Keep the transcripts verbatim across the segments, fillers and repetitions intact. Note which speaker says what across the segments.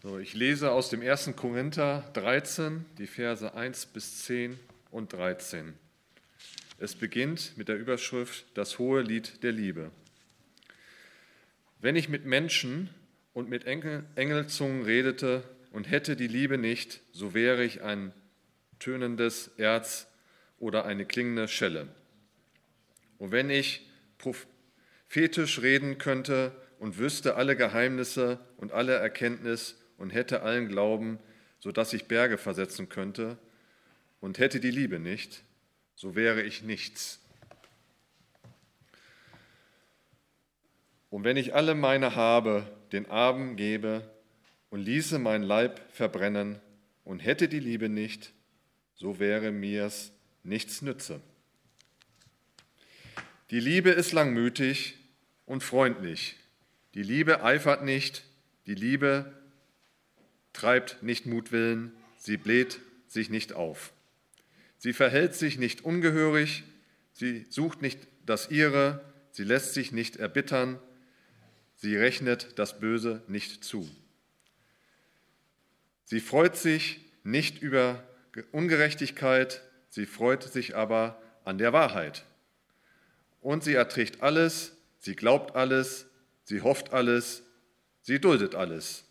Speaker 1: So, ich lese aus dem ersten Korinther dreizehn, die Verse eins bis zehn und dreizehn. Es beginnt mit der Überschrift Das hohe Lied der Liebe. Wenn ich mit Menschen und mit Engel, Engelzungen redete und hätte die Liebe nicht, so wäre ich ein tönendes Erz oder eine klingende Schelle. Und wenn ich prophetisch reden könnte und wüsste alle Geheimnisse und alle Erkenntnis und hätte allen Glauben, sodass ich Berge versetzen könnte, und hätte die Liebe nicht, so wäre ich nichts. Und wenn ich alle meine Habe den Armen gebe und ließe mein Leib verbrennen und hätte die Liebe nicht, so wäre mir's nichts nütze. Die Liebe ist langmütig und freundlich. Die Liebe eifert nicht, die Liebe treibt nicht Mutwillen, sie bläht sich nicht auf. Sie verhält sich nicht ungehörig, sie sucht nicht das Ihre, sie lässt sich nicht erbittern, sie rechnet das Böse nicht zu. Sie freut sich nicht über Ungerechtigkeit, sie freut sich aber an der Wahrheit. Und sie erträgt alles, sie glaubt alles, sie hofft alles, sie duldet alles.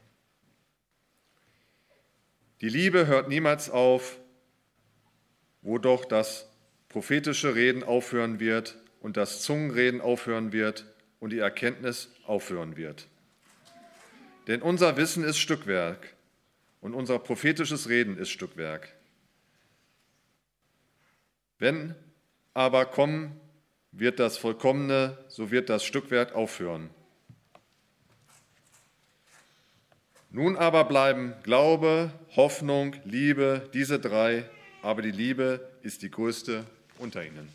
Speaker 1: Die Liebe hört niemals auf, wo doch das prophetische Reden aufhören wird und das Zungenreden aufhören wird und die Erkenntnis aufhören wird. Denn unser Wissen ist Stückwerk und unser prophetisches Reden ist Stückwerk. Wenn aber kommen wird das Vollkommene, so wird das Stückwerk aufhören. Nun aber bleiben Glaube, Hoffnung, Liebe, diese drei, aber die Liebe ist die größte unter ihnen.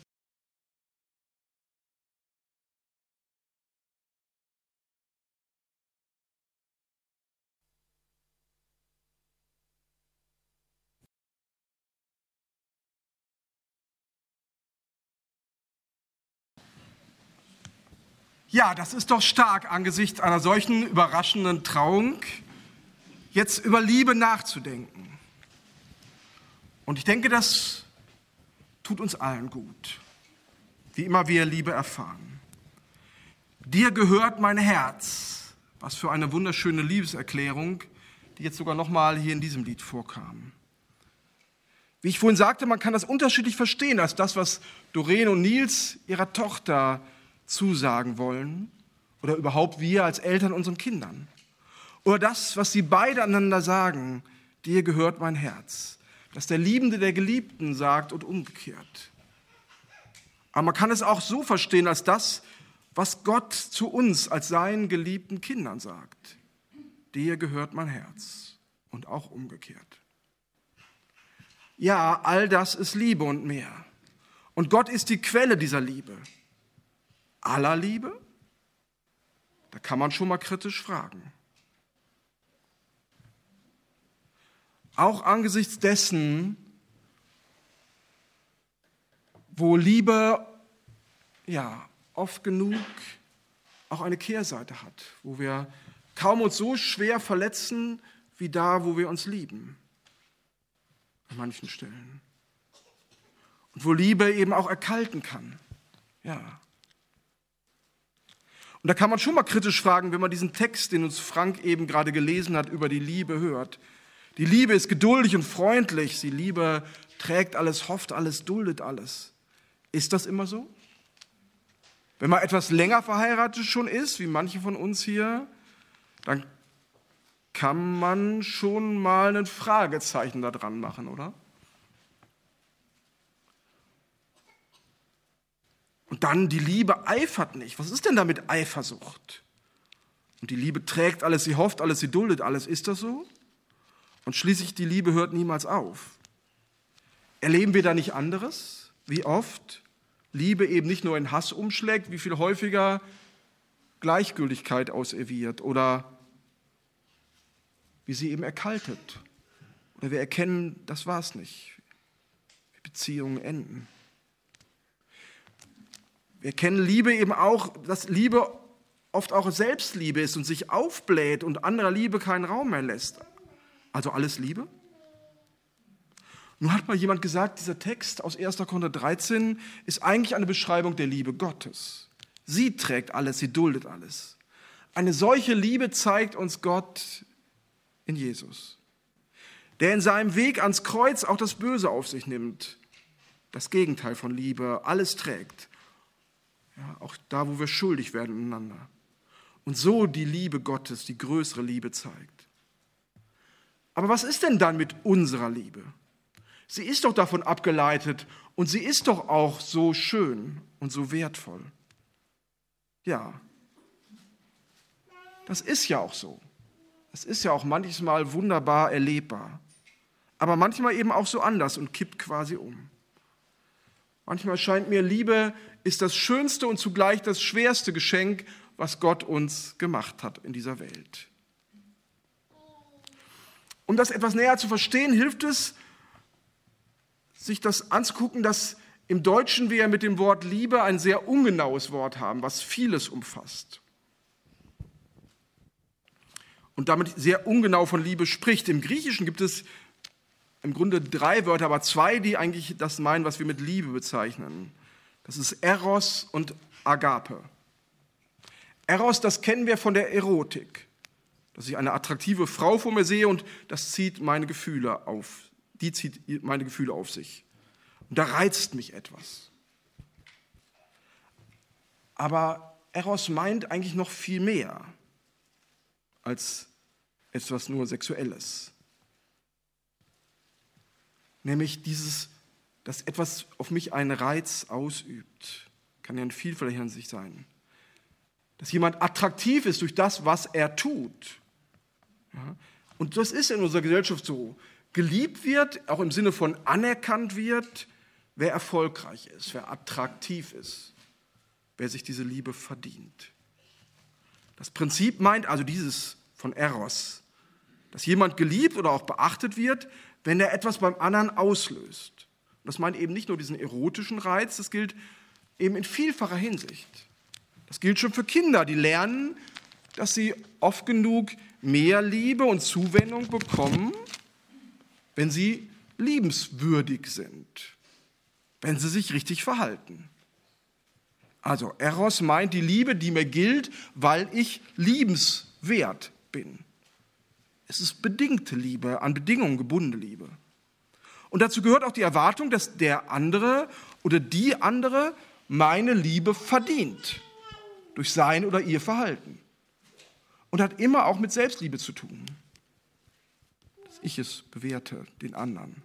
Speaker 2: Ja, das ist doch stark, angesichts einer solchen überraschenden Trauung, jetzt über Liebe nachzudenken. Und ich denke, das tut uns allen gut, wie immer wir Liebe erfahren. Dir gehört mein Herz. Was für eine wunderschöne Liebeserklärung, die jetzt sogar nochmal hier in diesem Lied vorkam. Wie ich vorhin sagte, man kann das unterschiedlich verstehen als das, was Doreen und Nils ihrer Tochter zusagen wollen oder überhaupt wir als Eltern unseren Kindern. Oder das, was sie beide einander sagen, dir gehört mein Herz. Dass der Liebende der Geliebten sagt und umgekehrt. Aber man kann es auch so verstehen als das, was Gott zu uns als seinen geliebten Kindern sagt. Dir gehört mein Herz und auch umgekehrt. Ja, all das ist Liebe und mehr. Und Gott ist die Quelle dieser Liebe. Aller Liebe? Da kann man schon mal kritisch fragen. Auch angesichts dessen, wo Liebe ja oft genug auch eine Kehrseite hat, wo wir kaum uns so schwer verletzen, wie da, wo wir uns lieben, an manchen Stellen. Und wo Liebe eben auch erkalten kann, ja. Und da kann man schon mal kritisch fragen, wenn man diesen Text, den uns Frank eben gerade gelesen hat, über die Liebe hört. Die Liebe ist geduldig und freundlich. Die Liebe trägt alles, hofft alles, duldet alles. Ist das immer so? Wenn man etwas länger verheiratet schon ist, wie manche von uns hier, dann kann man schon mal ein Fragezeichen da dran machen, oder? Und dann, die Liebe eifert nicht. Was ist denn da mit Eifersucht? Und die Liebe trägt alles, sie hofft alles, sie duldet alles. Ist das so? Und schließlich, die Liebe hört niemals auf. Erleben wir da nicht anderes? Wie oft Liebe eben nicht nur in Hass umschlägt, wie viel häufiger Gleichgültigkeit auserwirkt oder wie sie eben erkaltet. Oder wir erkennen, das war es nicht. Wie Beziehungen enden. Wir kennen Liebe eben auch, dass Liebe oft auch Selbstliebe ist und sich aufbläht und anderer Liebe keinen Raum mehr lässt. Also alles Liebe? Nun hat mal jemand gesagt, dieser Text aus erster Korinther dreizehn ist eigentlich eine Beschreibung der Liebe Gottes. Sie trägt alles, sie duldet alles. Eine solche Liebe zeigt uns Gott in Jesus, der in seinem Weg ans Kreuz auch das Böse auf sich nimmt, das Gegenteil von Liebe, alles trägt. Ja, auch da, wo wir schuldig werden einander. Und so die Liebe Gottes, die größere Liebe zeigt. Aber was ist denn dann mit unserer Liebe? Sie ist doch davon abgeleitet und sie ist doch auch so schön und so wertvoll. Ja, das ist ja auch so. Das ist ja auch manchmal wunderbar erlebbar. Aber manchmal eben auch so anders und kippt quasi um. Manchmal scheint mir, Liebe ist das schönste und zugleich das schwerste Geschenk, was Gott uns gemacht hat in dieser Welt. Um das etwas näher zu verstehen, hilft es, sich das anzugucken, dass im Deutschen wir mit dem Wort Liebe ein sehr ungenaues Wort haben, was vieles umfasst. Und damit sehr ungenau von Liebe spricht. Im Griechischen gibt es im Grunde drei Wörter, aber zwei, die eigentlich das meinen, was wir mit Liebe bezeichnen. Das ist Eros und Agape. Eros, das kennen wir von der Erotik. Dass ich eine attraktive Frau vor mir sehe und das zieht meine Gefühle auf. Die zieht meine Gefühle auf sich. Und da reizt mich etwas. Aber Eros meint eigentlich noch viel mehr als etwas nur Sexuelles. Nämlich dieses, dass etwas auf mich einen Reiz ausübt. Kann ja in vielfacher Hinsicht sein. Dass jemand attraktiv ist durch das, was er tut. Ja? Und das ist in unserer Gesellschaft so. Geliebt wird, auch im Sinne von anerkannt wird, wer erfolgreich ist, wer attraktiv ist, wer sich diese Liebe verdient. Das Prinzip meint also dieses von Eros, dass jemand geliebt oder auch beachtet wird, wenn er etwas beim anderen auslöst. Und das meint eben nicht nur diesen erotischen Reiz, das gilt eben in vielfacher Hinsicht. Das gilt schon für Kinder, die lernen, dass sie oft genug mehr Liebe und Zuwendung bekommen, wenn sie liebenswürdig sind, wenn sie sich richtig verhalten. Also Eros meint die Liebe, die mir gilt, weil ich liebenswert bin. Es ist bedingte Liebe, an Bedingungen gebundene Liebe. Und dazu gehört auch die Erwartung, dass der andere oder die andere meine Liebe verdient durch sein oder ihr Verhalten. Und hat immer auch mit Selbstliebe zu tun. Dass ich es bewerte, den anderen.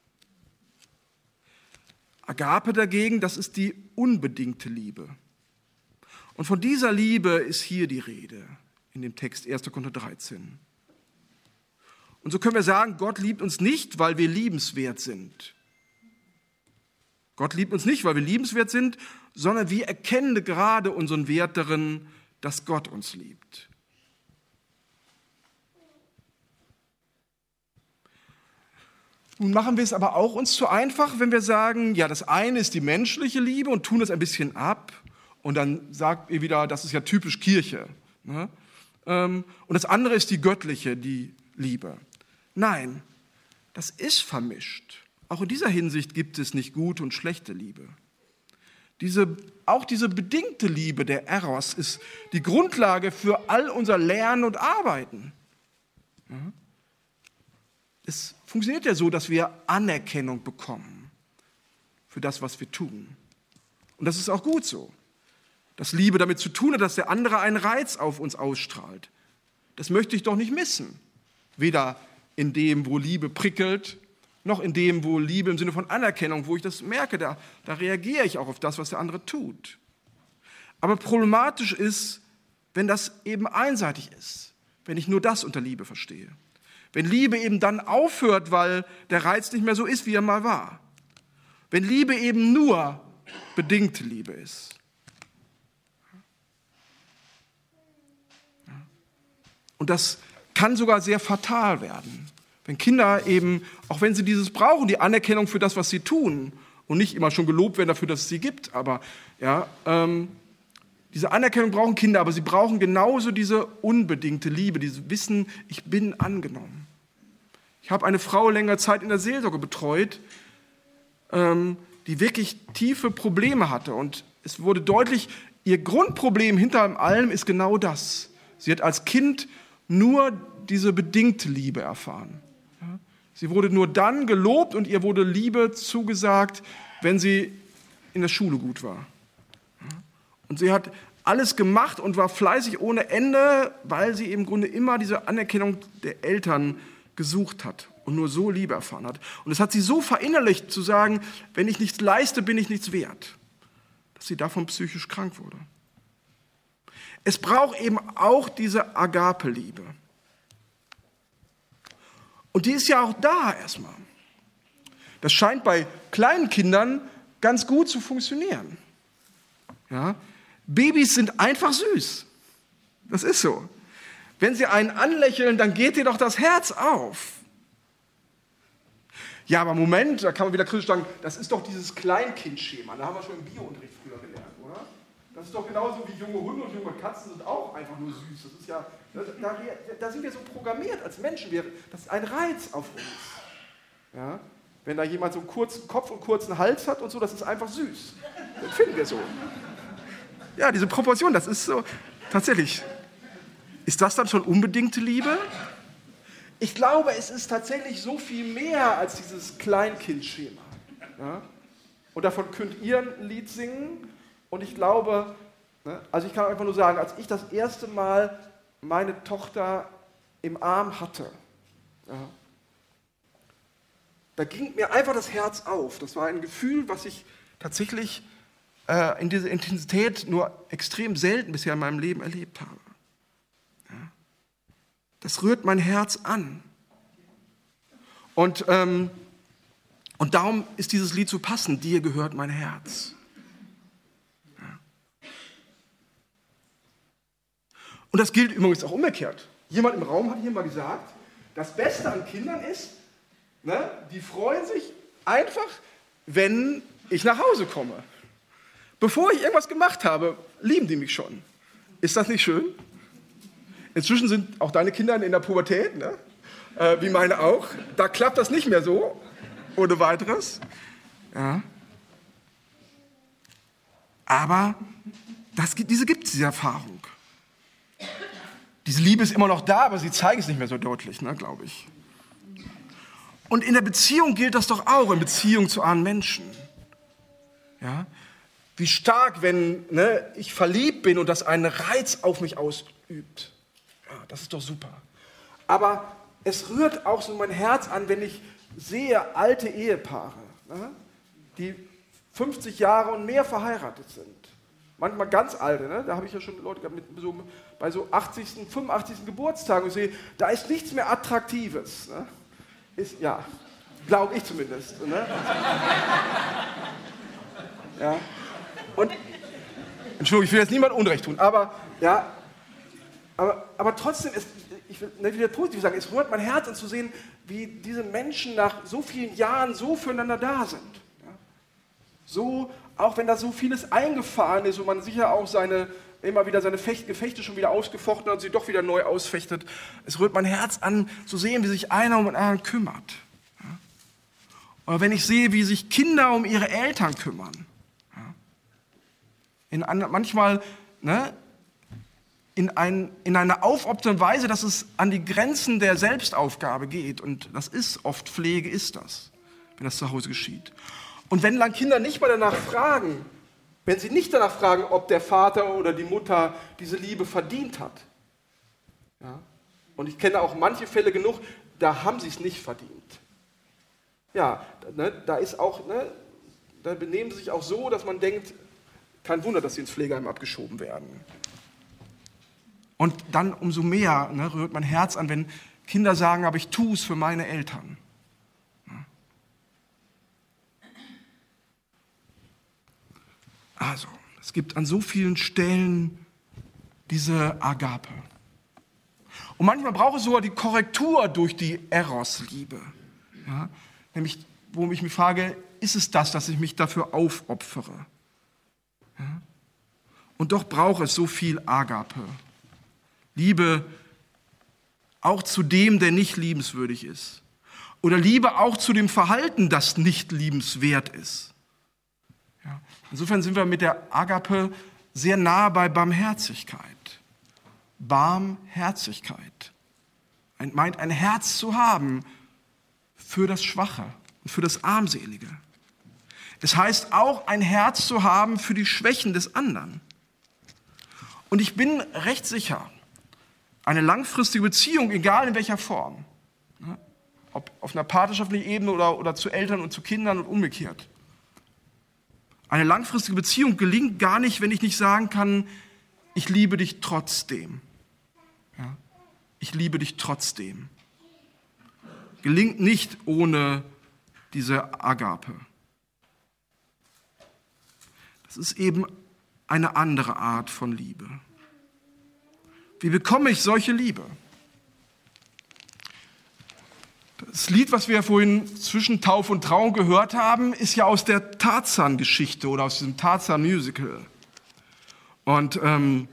Speaker 2: Agape dagegen, das ist die unbedingte Liebe. Und von dieser Liebe ist hier die Rede in dem Text erster Korinther dreizehn. Und so können wir sagen, Gott liebt uns nicht, weil wir liebenswert sind. Gott liebt uns nicht, weil wir liebenswert sind, sondern wir erkennen gerade unseren Wert darin, dass Gott uns liebt. Nun machen wir es aber auch uns zu einfach, wenn wir sagen, ja, das eine ist die menschliche Liebe und tun das ein bisschen ab und dann sagt ihr wieder, das ist ja typisch Kirche. Ne? Und das andere ist die göttliche, die Liebe. Nein, das ist vermischt. Auch in dieser Hinsicht gibt es nicht gute und schlechte Liebe. Diese, auch diese bedingte Liebe, der Eros, ist die Grundlage für all unser Lernen und Arbeiten. Ja? Es funktioniert ja so, dass wir Anerkennung bekommen für das, was wir tun. Und das ist auch gut so. Dass Liebe damit zu tun hat, dass der andere einen Reiz auf uns ausstrahlt. Das möchte ich doch nicht missen. Weder in dem, wo Liebe prickelt, noch in dem, wo Liebe im Sinne von Anerkennung, wo ich das merke, da, da reagiere ich auch auf das, was der andere tut. Aber problematisch ist, wenn das eben einseitig ist, wenn ich nur das unter Liebe verstehe. Wenn Liebe eben dann aufhört, weil der Reiz nicht mehr so ist, wie er mal war. Wenn Liebe eben nur bedingte Liebe ist. Und das kann sogar sehr fatal werden. Wenn Kinder eben, auch wenn sie dieses brauchen, die Anerkennung für das, was sie tun, und nicht immer schon gelobt werden dafür, dass es sie gibt, aber ja, ähm, Diese Anerkennung brauchen Kinder, aber sie brauchen genauso diese unbedingte Liebe, dieses Wissen, ich bin angenommen. Ich habe eine Frau längere Zeit in der Seelsorge betreut, ähm, die wirklich tiefe Probleme hatte. Und es wurde deutlich, ihr Grundproblem hinter allem ist genau das. Sie hat als Kind nur diese bedingte Liebe erfahren. Ja? Sie wurde nur dann gelobt und ihr wurde Liebe zugesagt, wenn sie in der Schule gut war. Und sie hat alles gemacht und war fleißig ohne Ende, weil sie im Grunde immer diese Anerkennung der Eltern gesucht hat und nur so Liebe erfahren hat. Und es hat sie so verinnerlicht zu sagen, wenn ich nichts leiste, bin ich nichts wert, dass sie davon psychisch krank wurde. Es braucht eben auch diese Agape-Liebe. Und die ist ja auch da erstmal. Das scheint bei kleinen Kindern ganz gut zu funktionieren. Ja? Babys sind einfach süß. Das ist so. Wenn sie einen anlächeln, dann geht dir doch das Herz auf. Ja, aber Moment, da kann man wieder kritisch sagen, das ist doch dieses Kleinkindschema. Da haben wir schon im Biounterricht früher gelernt, oder? Das ist doch genauso wie junge Hunde und junge Katzen sind auch einfach nur süß. Das ist ja, da, da, da sind wir so programmiert als Menschen. Wir, das ist ein Reiz auf uns. Ja? Wenn da jemand so einen kurzen Kopf und kurzen Hals hat und so, das ist einfach süß. Das finden wir so. Ja, diese Proportion, das ist so, tatsächlich. Ist das dann schon unbedingte Liebe? Ich glaube, es ist tatsächlich so viel mehr als dieses Kleinkindschema. Ja? Und davon könnt ihr ein Lied singen. Und ich glaube, ne, also ich kann einfach nur sagen, als ich das erste Mal meine Tochter im Arm hatte, ja, da ging mir einfach das Herz auf. Das war ein Gefühl, was ich tatsächlich äh, in dieser Intensität nur extrem selten bisher in meinem Leben erlebt habe. Ja. Das rührt mein Herz an. Und, ähm, und darum ist dieses Lied so passend, dir gehört mein Herz. Ja. Und das gilt übrigens auch umgekehrt. Jemand im Raum hat hier mal gesagt, das Beste an Kindern ist, ne, die freuen sich einfach, wenn ich nach Hause komme. Bevor ich irgendwas gemacht habe, lieben die mich schon. Ist das nicht schön? Inzwischen sind auch deine Kinder in der Pubertät, ne? äh, wie meine auch. Da klappt das nicht mehr so, ohne weiteres. Ja. Aber das, diese gibt es, diese Erfahrung. Diese Liebe ist immer noch da, aber sie zeigen es nicht mehr so deutlich, ne, glaube ich. Und in der Beziehung gilt das doch auch, in Beziehung zu anderen Menschen. Ja? Wie stark, wenn ne, ich verliebt bin und das einen Reiz auf mich ausübt. Ja, das ist doch super. Aber es rührt auch so mein Herz an, wenn ich sehe alte Ehepaare, ne, die fünfzig Jahre und mehr verheiratet sind. Manchmal ganz alte, ne? Da habe ich ja schon Leute gehabt mit so, bei so achtzigsten, fünfundachtzigsten Geburtstagen und sehe, da ist nichts mehr Attraktives. Ne? Ist, ja, glaube ich zumindest. Ne? Ja. Und, Entschuldigung, ich will jetzt niemandem Unrecht tun, aber, ja, aber, aber trotzdem, ist, ich will nicht wieder positiv sagen, es rührt mein Herz an zu sehen, wie diese Menschen nach so vielen Jahren so füreinander da sind. Ja? So, auch wenn da so vieles eingefahren ist und man sicher auch seine, immer wieder seine Fecht, Gefechte schon wieder ausgefochten hat und sie doch wieder neu ausfechtet. Es rührt mein Herz an, zu sehen, wie sich einer um den anderen kümmert. Ja? Oder wenn ich sehe, wie sich Kinder um ihre Eltern kümmern. Ja? In einer, manchmal ne, in, ein, in einer aufopfernden Weise, dass es an die Grenzen der Selbstaufgabe geht. Und das ist oft Pflege, ist das, wenn das zu Hause geschieht. Und wenn dann Kinder nicht mal danach fragen, wenn sie nicht danach fragen, ob der Vater oder die Mutter diese Liebe verdient hat. Ja? Und ich kenne auch manche Fälle genug, da haben sie es nicht verdient. Ja, ne, da ist auch, ne, da benehmen sie sich auch so, dass man denkt, kein Wunder, dass sie ins Pflegeheim abgeschoben werden. Und dann umso mehr ne, rührt mein Herz an, wenn Kinder sagen, aber ich tue es für meine Eltern. Also, es gibt an so vielen Stellen diese Agape. Und manchmal braucht es sogar die Korrektur durch die Eros-Liebe. Ja? Nämlich, wo ich mich frage, ist es das, dass ich mich dafür aufopfere? Ja? Und doch braucht es so viel Agape. Liebe auch zu dem, der nicht liebenswürdig ist. Oder Liebe auch zu dem Verhalten, das nicht liebenswert ist. Ja. Insofern sind wir mit der Agape sehr nah bei Barmherzigkeit. Barmherzigkeit meint ein Herz zu haben für das Schwache und für das Armselige. Es heißt auch ein Herz zu haben für die Schwächen des anderen. Und ich bin recht sicher, eine langfristige Beziehung, egal in welcher Form, ob auf einer partnerschaftlichen Ebene oder, oder zu Eltern und zu Kindern und umgekehrt, eine langfristige Beziehung gelingt gar nicht, wenn ich nicht sagen kann, ich liebe dich trotzdem. Ja? Ich liebe dich trotzdem. Gelingt nicht ohne diese Agape. Das ist eben eine andere Art von Liebe. Wie bekomme ich solche Liebe? Das Lied, was wir vorhin zwischen Taufe und Trauung gehört haben, ist ja aus der Tarzan-Geschichte oder aus diesem Tarzan-Musical. Und ähm,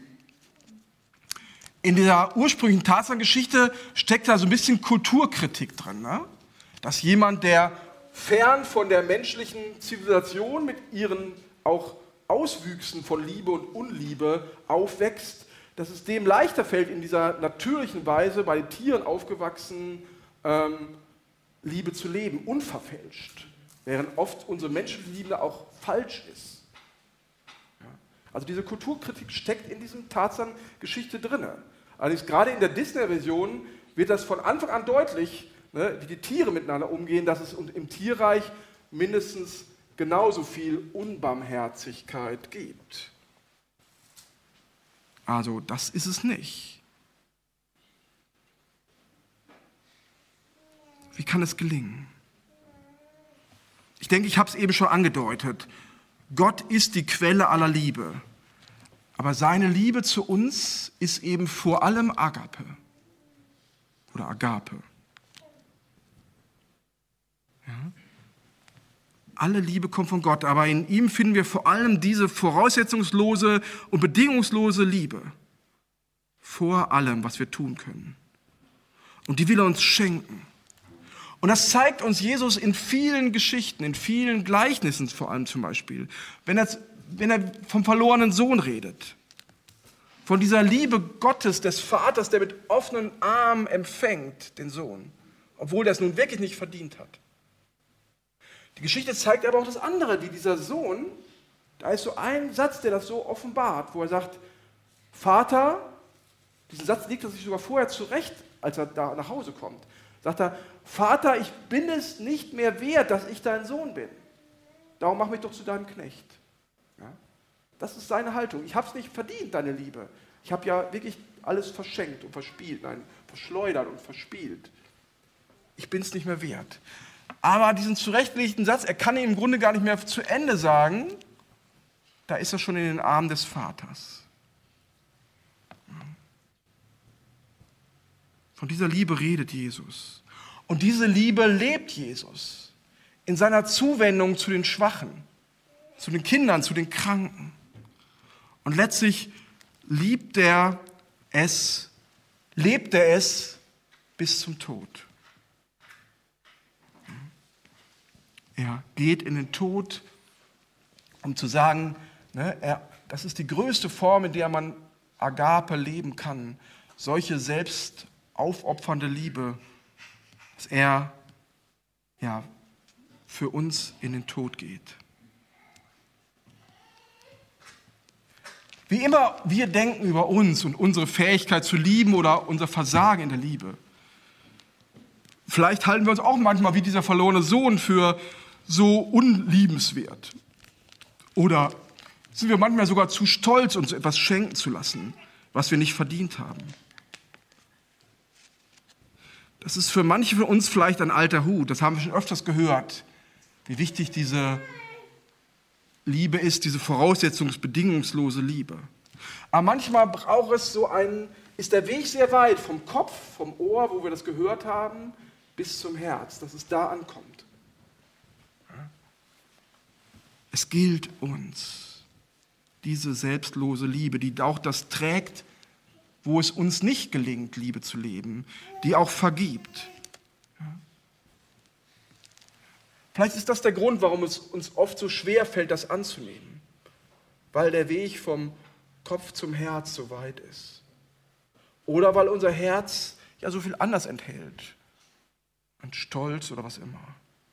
Speaker 2: in dieser ursprünglichen Tarzan-Geschichte steckt da so ein bisschen Kulturkritik drin. Ne? Dass jemand, der fern von der menschlichen Zivilisation mit ihren auch Auswüchsen von Liebe und Unliebe aufwächst, dass es dem leichter fällt, in dieser natürlichen Weise bei den Tieren aufgewachsen, ähm, Liebe zu leben, unverfälscht, während oft unsere menschliche Liebe auch falsch ist. Ja. Also diese Kulturkritik steckt in diesem Tarzan-Geschichte drin. Allerdings gerade in der Disney-Version wird das von Anfang an deutlich, ne, wie die Tiere miteinander umgehen, dass es im Tierreich mindestens genauso viel Unbarmherzigkeit gibt. Also das ist es nicht. Wie kann es gelingen? Ich denke, ich habe es eben schon angedeutet. Gott ist die Quelle aller Liebe. Aber seine Liebe zu uns ist eben vor allem Agape oder Agape. Ja? Alle Liebe kommt von Gott, aber in ihm finden wir vor allem diese voraussetzungslose und bedingungslose Liebe. Vor allem, was wir tun können. Und die will er uns schenken. Und das zeigt uns Jesus in vielen Geschichten, in vielen Gleichnissen vor allem zum Beispiel. Wenn er, wenn er vom verlorenen Sohn redet. Von dieser Liebe Gottes, des Vaters, der mit offenen Armen empfängt den Sohn. Obwohl er es nun wirklich nicht verdient hat. Die Geschichte zeigt aber auch das andere, wie dieser Sohn, da ist so ein Satz, der das so offenbart, wo er sagt, Vater, diesen Satz legt er sich sogar vorher zurecht, als er da nach Hause kommt. Sagt er, Vater, ich bin es nicht mehr wert, dass ich dein Sohn bin. Darum mach mich doch zu deinem Knecht. Ja? Das ist seine Haltung. Ich habe es nicht verdient, deine Liebe. Ich habe ja wirklich alles verschenkt und verspielt, nein, verschleudert und verspielt. Ich bin es nicht mehr wert. Aber diesen zurechtgelegten Satz, er kann ihn im Grunde gar nicht mehr zu Ende sagen, da ist er schon in den Armen des Vaters. Von dieser Liebe redet Jesus. Und diese Liebe lebt Jesus in seiner Zuwendung zu den Schwachen, zu den Kindern, zu den Kranken. Und letztlich liebt er es, lebt er es bis zum Tod. Er geht in den Tod, um zu sagen, ne, er, das ist die größte Form, in der man Agape leben kann. Solche selbst aufopfernde Liebe, dass er ja, für uns in den Tod geht. Wie immer wir denken über uns und unsere Fähigkeit zu lieben oder unser Versagen in der Liebe. Vielleicht halten wir uns auch manchmal wie dieser verlorene Sohn für so unliebenswert. Oder sind wir manchmal sogar zu stolz, uns etwas schenken zu lassen, was wir nicht verdient haben. Das ist für manche von uns vielleicht ein alter Hut. Das haben wir schon öfters gehört, wie wichtig diese Liebe ist, diese voraussetzungsbedingungslose Liebe. Aber manchmal braucht es so einen, ist der Weg sehr weit vom Kopf, vom Ohr, wo wir das gehört haben, bis zum Herz, dass es da ankommt. Es gilt uns. diese selbstlose Liebe, die auch das trägt, wo es uns nicht gelingt, Liebe zu leben, die auch vergibt. Vielleicht ist das der Grund, warum es uns oft so schwer fällt, das anzunehmen, weil der Weg vom Kopf zum Herz so weit ist. Oder weil unser Herz ja so viel anders enthält, an Stolz oder was immer.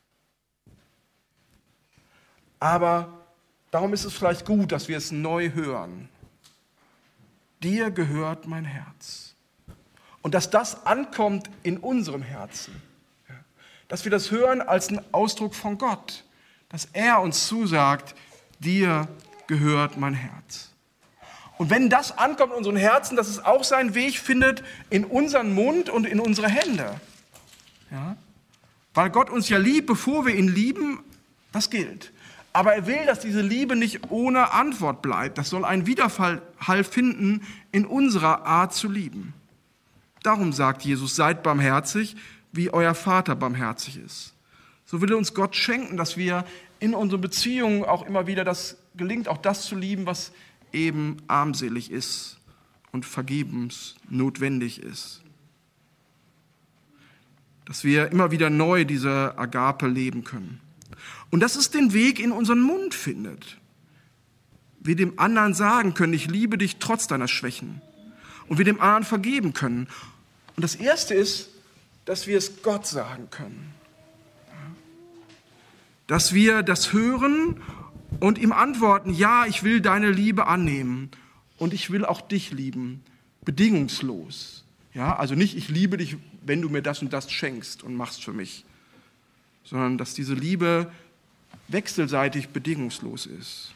Speaker 2: Aber darum ist es vielleicht gut, dass wir es neu hören. Dir gehört mein Herz. Und dass das ankommt in unserem Herzen. Dass wir das hören als einen Ausdruck von Gott. Dass er uns zusagt, dir gehört mein Herz. Und wenn das ankommt in unseren Herzen, dass es auch seinen Weg findet in unseren Mund und in unsere Hände. Ja? Weil Gott uns ja liebt, bevor wir ihn lieben, das gilt. Aber er will, dass diese Liebe nicht ohne Antwort bleibt. Das soll einen Widerhall finden in unserer Art zu lieben. Darum sagt Jesus, seid barmherzig, wie euer Vater barmherzig ist. So will uns Gott schenken, dass wir in unseren Beziehungen auch immer wieder das gelingt, auch das zu lieben, was eben armselig ist und vergebensnotwendig ist. Dass wir immer wieder neu diese Agape leben können. Und dass es den Weg in unseren Mund findet. Wir dem anderen sagen können, ich liebe dich trotz deiner Schwächen. Und wir dem anderen vergeben können. Und das Erste ist, dass wir es Gott sagen können. Dass wir das hören und ihm antworten, ja, ich will deine Liebe annehmen und ich will auch dich lieben, bedingungslos. Ja, also nicht, ich liebe dich, wenn du mir das und das schenkst und machst für mich, sondern dass diese Liebe wechselseitig bedingungslos ist.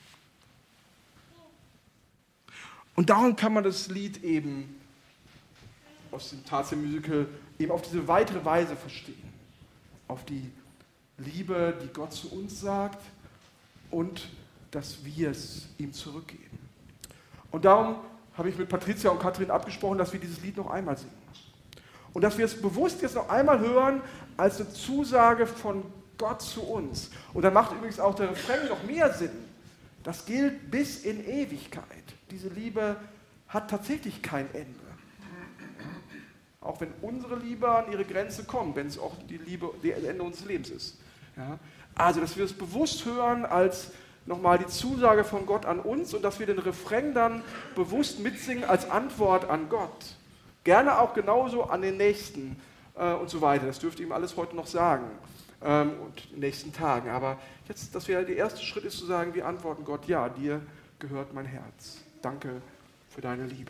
Speaker 2: Und darum kann man das Lied eben aus dem Tarzan-Musical eben auf diese weitere Weise verstehen. Auf die Liebe, die Gott zu uns sagt und dass wir es ihm zurückgeben. Und darum habe ich mit Patricia und Katrin abgesprochen, dass wir dieses Lied noch einmal singen. Und dass wir es bewusst jetzt noch einmal hören als eine Zusage von Gott zu uns. Und dann macht übrigens auch der Refrain noch mehr Sinn. Das gilt bis in Ewigkeit. Diese Liebe hat tatsächlich kein Ende. Auch wenn unsere Liebe an ihre Grenze kommt, wenn es auch die Liebe, das Ende unseres Lebens ist. Ja? Also, dass wir es bewusst hören als nochmal die Zusage von Gott an uns und dass wir den Refrain dann bewusst mitsingen als Antwort an Gott. Gerne auch genauso an den Nächsten äh, und so weiter. Das dürft ihr ihm alles heute noch sagen ähm, und in den nächsten Tagen. Aber jetzt, dass wir der erste Schritt ist zu sagen, wir antworten Gott, ja, dir gehört mein Herz. Danke für deine Liebe.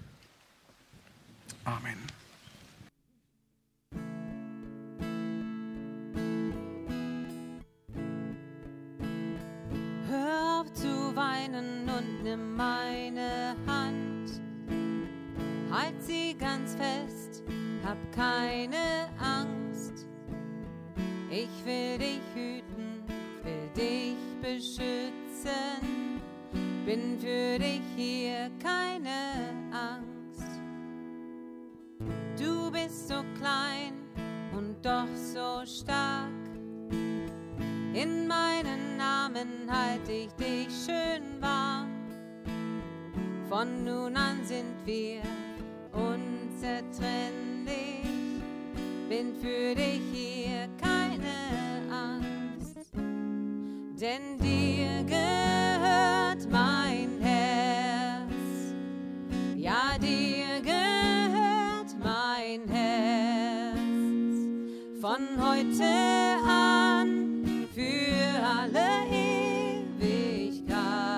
Speaker 2: Amen.
Speaker 3: Hör auf zu weinen und nimm meine Hand. Halt sie ganz fest, hab keine Angst. Ich will dich hüten, will dich beschützen. Bin für dich hier, keine Angst. Du bist so klein und doch so stark. In meinen Namen halt ich dich schön warm. Von nun an sind wir unzertrennlich. Bin für dich hier, keine Angst. Denn dir gehört mein Herz. Ja, dir gehört mein Herz. Von heute an für alle Ewigkeit.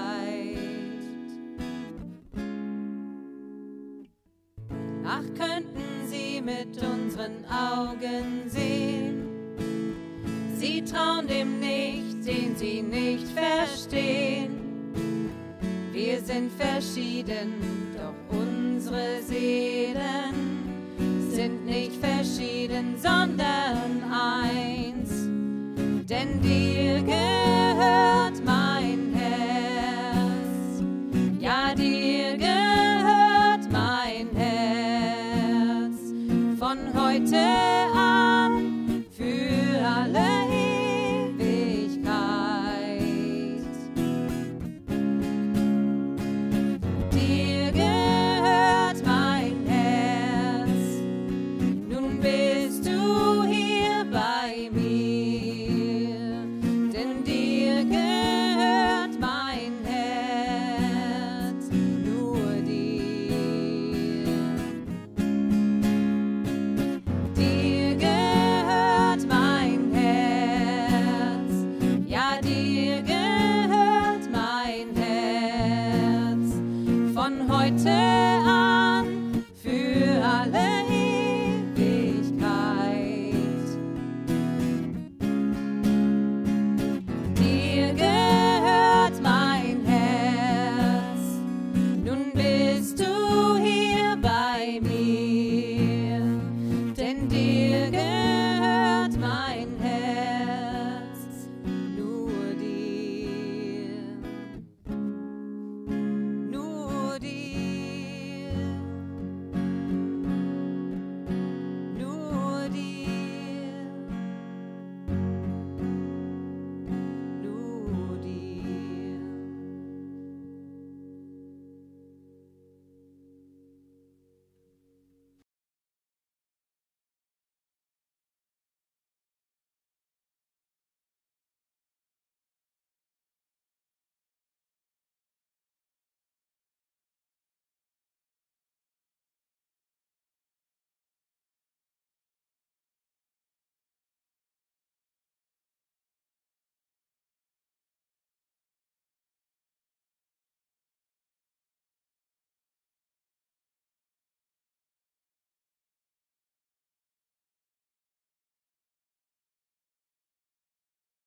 Speaker 3: Ach, könnten sie mit unseren Augen sehen, sie trauen dem nicht, den sie nicht verstehen. Wir sind verschieden, doch unsere Seelen sind nicht verschieden, sondern eins. Denn dir gehört mein Herz, ja, dir gehört mein Herz. Von heute an für alle Ewigkeit. heute